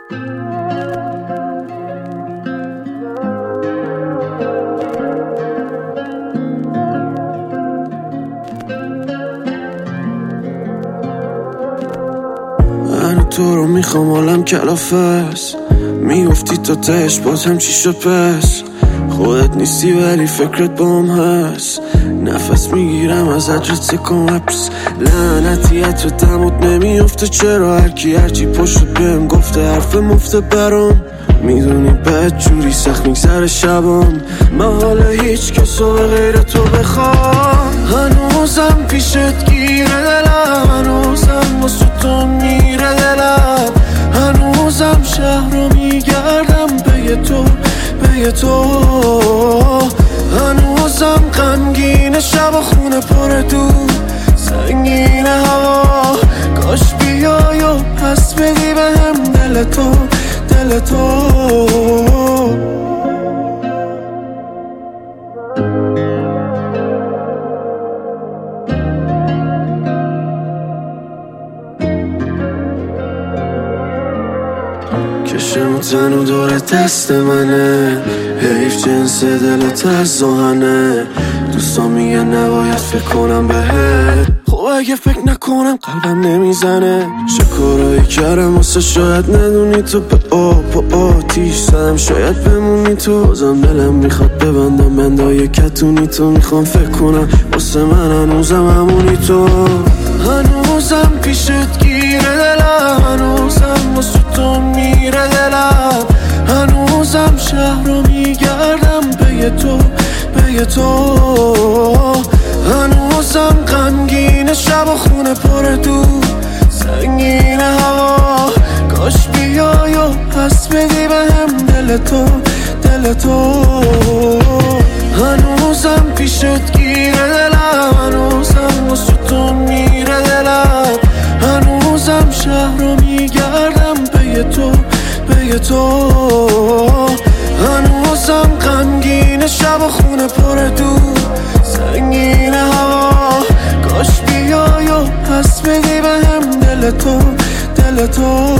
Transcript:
من تو رو میخوام عالم کلافه است، میگفتی تا تهش بازم چی شد پس؟ خودت نیستی ولی فکرت بام هست، نفس میگیرم از عجلت سکم حبس. لعنتیت رو دمت نمیفته، چرا هرکی هرچی پشت بهم گفته حرف مفته برام. میدونی بد جوری سخت میگذره شبام، من حالا هیچ کسو به غیر تو بخوام. هنوزم پیشت گیره دلم، هنوزم واسه تو میره دلم، هنوزم شهر رو میگردم به تو به تو. هنوزم غمگین شب و خونه پر دود، سنگین هوا. کاش بیای و پس بدی بهم دل تو دل تو. کشم تنو دور دست منه، حیف جنس دلت از آهنه. دوستان میگه نباید فکر کنم بهت، خب اگه فکر نکنم قلبم نمیزنه. چه کارایی کردم واسه شاید ندونی تو، به آب و آتیش زدم شاید بمونی تو. بازم دلم میخواد ببندم بندای کتونی تو، میخوام فکر کنم واسه من هنوزم همونی تو. هنوزم پیشت گیره دلم، هنوزم واسه تو میره دلم، هنوزم شهر رو میگردم به تو به تو. هنوزم غمگین شب و خونه پر دود، سنگین هوا. کاش بیای و پس بدی بهم دل تو دل تو. هنوزم پیشت گیره دلم، هنوزم واسه تو میره دلم، هنوزم شهر رو میگردم به تو به تو. هنوزم غمگین شب و خونه پر دود، سنگین هوا. کاش بیای و پس بدی بهم دل تو دل تو.